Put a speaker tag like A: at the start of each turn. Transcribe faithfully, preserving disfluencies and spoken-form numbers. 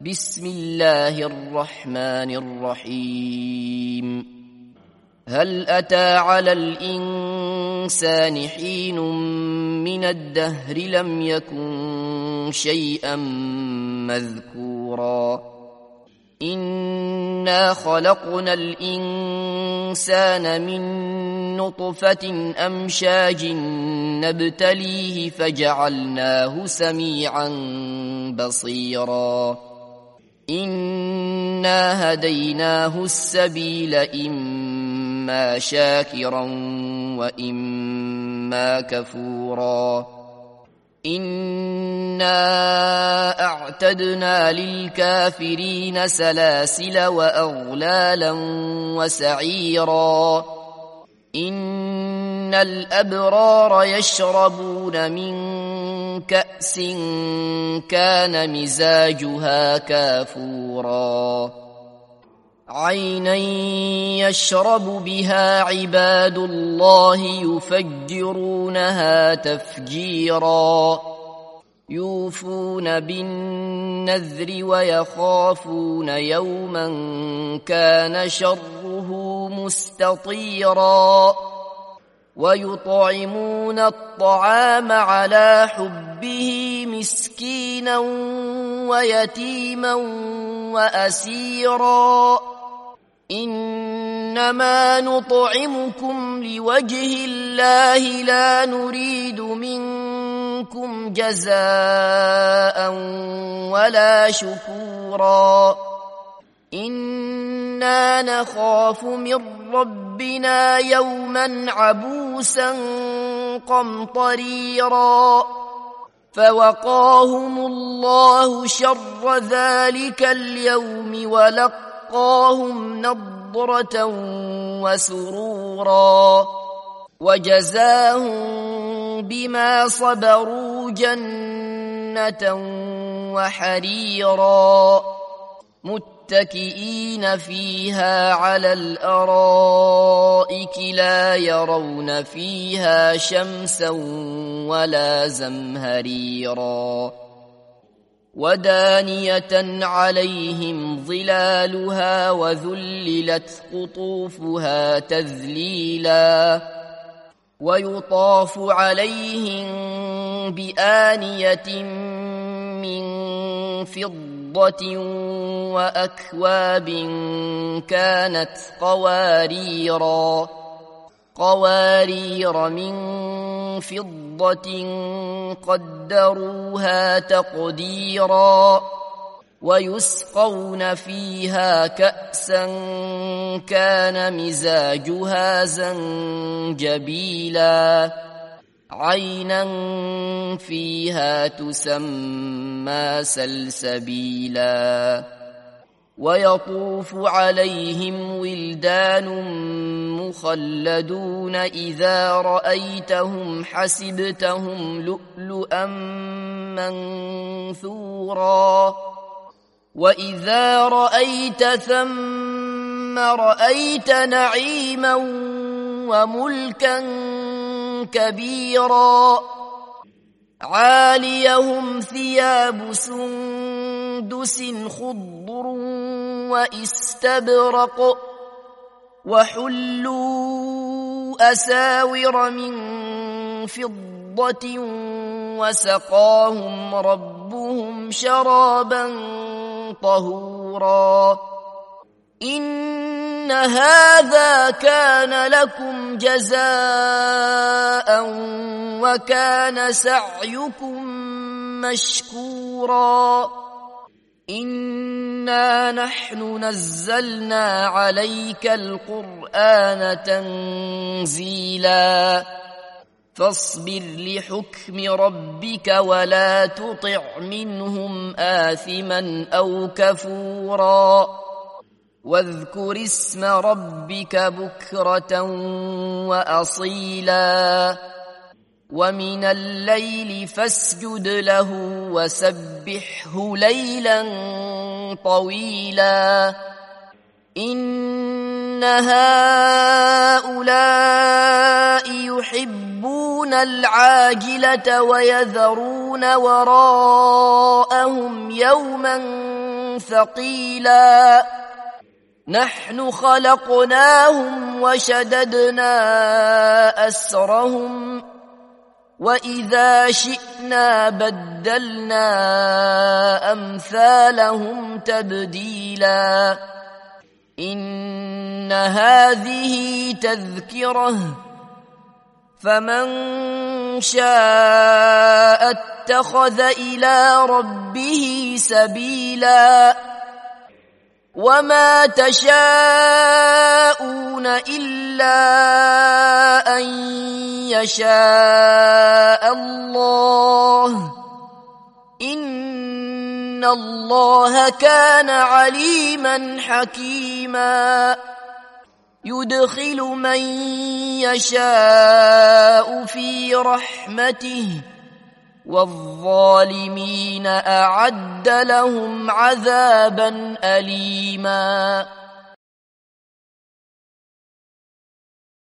A: بسم الله الرحمن الرحيم هل أتى على الإنسان حين من الدهر لم يكن شيئا مذكورا إنا خلقنا الإنسان من نطفة أمشاج نبتليه فجعلناه سميعا بصيرا إنا هديناه السبيل إما شاكرا وإما كفورا إنا أعتدنا للكافرين سلاسل وأغلالا وسعيرا إن الأبرار يشربون من كأس كان مزاجها كافورا عينا يشرب بها عباد الله يفجرونها تفجيرا يوفون بالنذر ويخافون يوما كان شره مستطيرا ويطعمون الطعام على حبه مسكينا ويتيما وأسيرا إنما نطعمكم لوجه الله لا نريد منكم جزاء ولا شكورا إنا نخاف من ربنا يوما عبوسا قمطريرا فوقاهم الله شر ذلك اليوم ولقاهم نضرة وسرورا وجزاهم بما صبروا جنة وحريرا متكئين فيها على الأرائك لا يرون فيها شمسا ولا زمهريرا ودانية عليهم ظلالها وذللت قطوفها تذليلا ويطاف عليهم بآنية من فضة وأكواب كانت قواريرا قوارير من فضة قدروها تقديرا ويسقون فيها كأسا كان مزاجها زنجبيلا عينا فيها تسمى سلسبيلا ويطوف عليهم ولدان مخلدون إذا رأيتهم حسبتهم لؤلؤا منثورا وإذا رأيت ثم رأيت نعيما وملكا كبيرا عاليهم ثياب سندس خضر واستبرق وحلوا أساور من فضة وسقاهم ربهم شرابا طهورا إن هذا كان لكم جزاء وكان سعيكم مشكورا إنا نحن نزلنا عليك القرآن تنزيلا فاصبر لحكم ربك ولا تطع منهم آثما أو كفورا واذكر اسم ربك بكرة وأصيلا ومن الليل فاسجد له وسبحه ليلا طويلا إن هؤلاء يحبون العاجلة ويذرون وراءهم يوما ثقيلا نحن خلقناهم وشددنا أسرهم وإذا شئنا بدلنا أمثالهم تبديلا إن هذه تذكرة فمن شاء اتخذ إلى ربه سبيلا وما تشاءون إلا أن يشاء الله إن الله كان عليما حكيما يدخل من يشاء في رحمته والظالمين أعد لهم عذابا أليما